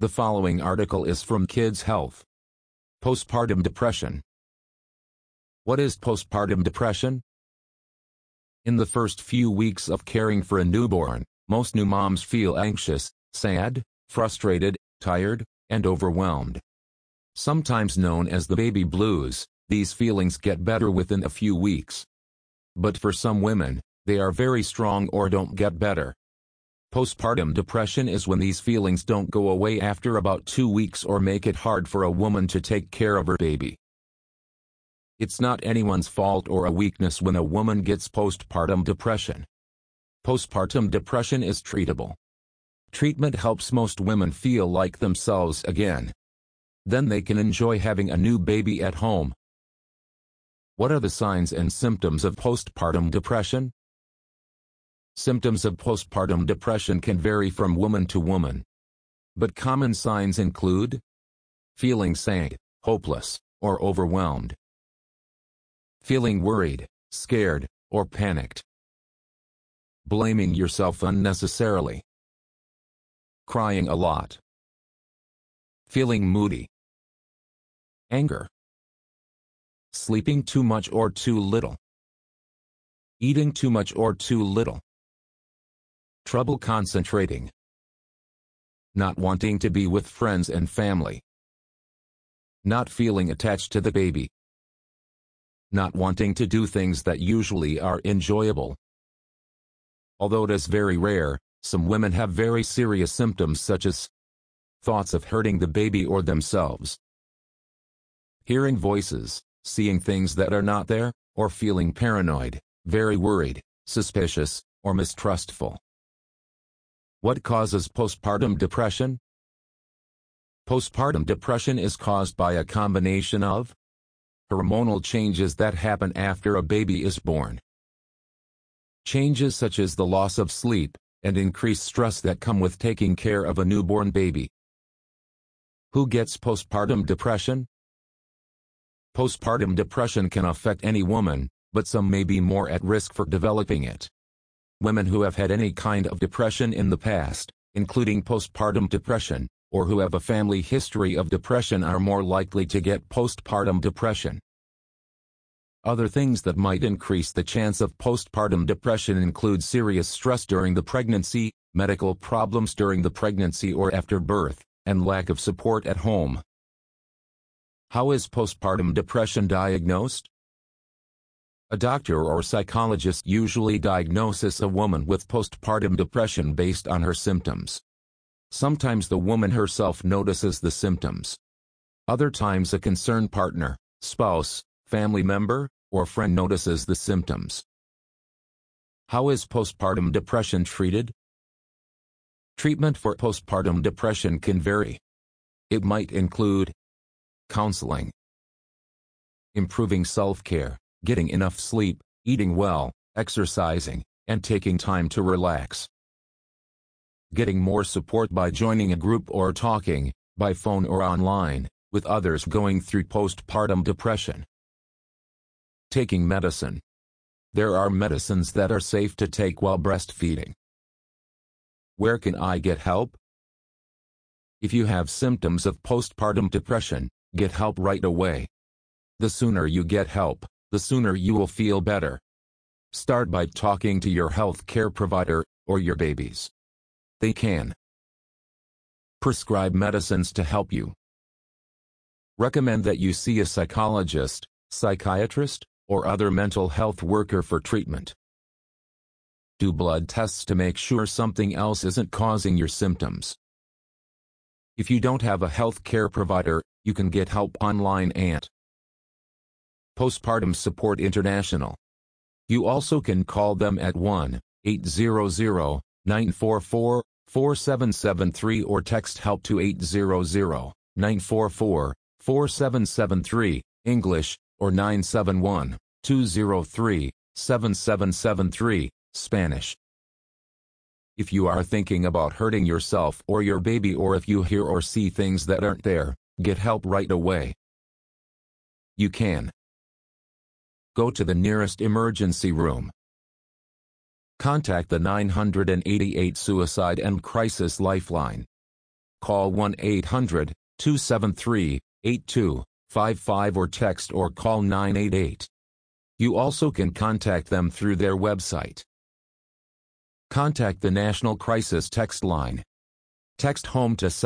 The following article is from Kids Health. Postpartum depression. What is postpartum depression? In the first few weeks of caring for a newborn, most new moms feel anxious, sad, frustrated, tired, and overwhelmed. Sometimes known as the baby blues, these feelings get better within a few weeks. But for some women, they are very strong or don't get better. Postpartum depression is when these feelings don't go away after about 2 weeks or make it hard for a woman to take care of her baby. It's not anyone's fault or a weakness when a woman gets postpartum depression. Postpartum depression is treatable. Treatment helps most women feel like themselves again. Then they can enjoy having a new baby at home. What are the signs and symptoms of postpartum depression? Symptoms of postpartum depression can vary from woman to woman. But common signs include feeling sad, hopeless, or overwhelmed. Feeling worried, scared, or panicked. Blaming yourself unnecessarily. Crying a lot. Feeling moody. Anger. Sleeping too much or too little. Eating too much or too little. Trouble concentrating. Not wanting to be with friends and family. Not feeling attached to the baby. Not wanting to do things that usually are enjoyable. Although it is very rare, some women have very serious symptoms such as thoughts of hurting the baby or themselves, hearing voices, seeing things that are not there, or feeling paranoid, very worried, suspicious, or mistrustful. What causes postpartum depression? Postpartum depression is caused by a combination of hormonal changes that happen after a baby is born, changes such as the loss of sleep, and increased stress that come with taking care of a newborn baby. Who gets postpartum depression? Postpartum depression can affect any woman, but some may be more at risk for developing it. Women who have had any kind of depression in the past, including postpartum depression, or who have a family history of depression are more likely to get postpartum depression. Other things that might increase the chance of postpartum depression include serious stress during the pregnancy, medical problems during the pregnancy or after birth, and lack of support at home. How is postpartum depression diagnosed? A doctor or psychologist usually diagnoses a woman with postpartum depression based on her symptoms. Sometimes the woman herself notices the symptoms. Other times a concerned partner, spouse, family member, or friend notices the symptoms. How is postpartum depression treated? Treatment for postpartum depression can vary. It might include counseling, improving self-care, getting enough sleep, eating well, exercising, and taking time to relax. Getting more support by joining a group or talking, by phone or online, with others going through postpartum depression. Taking medicine. There are medicines that are safe to take while breastfeeding. Where can I get help? If you have symptoms of postpartum depression, get help right away. The sooner you get help, the sooner you will feel better. Start by talking to your health care provider, or your babies. They can prescribe medicines to help you. Recommend that you see a psychologist, psychiatrist, or other mental health worker for treatment. Do blood tests to make sure something else isn't causing your symptoms. If you don't have a health care provider, you can get help online at Postpartum Support International. You also can call them at 1-800-944-4773 or text help to 800-944-4773, English, or 971-203-7773, Spanish. If you are thinking about hurting yourself or your baby, or if you hear or see things that aren't there, get help right away. You can go to the nearest emergency room. Contact the 988 Suicide and Crisis Lifeline. call 1-800-273-8255 or text or call 988. You also can contact them through their website. Contact the National Crisis Text Line. Text HOME to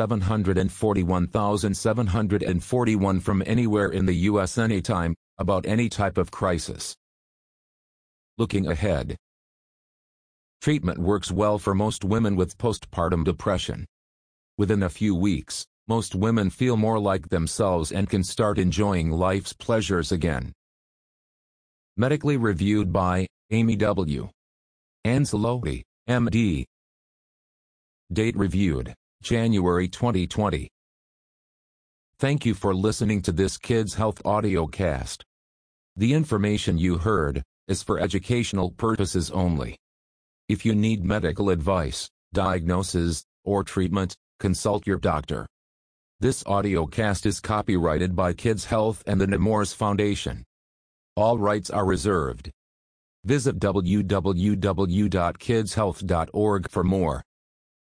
741,741 from anywhere in the U.S. anytime, about any type of crisis. Looking ahead. Treatment works well for most women with postpartum depression. Within a few weeks, most women feel more like themselves and can start enjoying life's pleasures again. Medically reviewed by Amy W. Ancelotti, MD. Date reviewed, January 2020. Thank you for listening to this Kids Health audio cast. The information you heard is for educational purposes only. If you need medical advice, diagnosis, or treatment, consult your doctor. This audio cast is copyrighted by Kids Health and the Nemours Foundation. All rights are reserved. Visit www.kidshealth.org for more.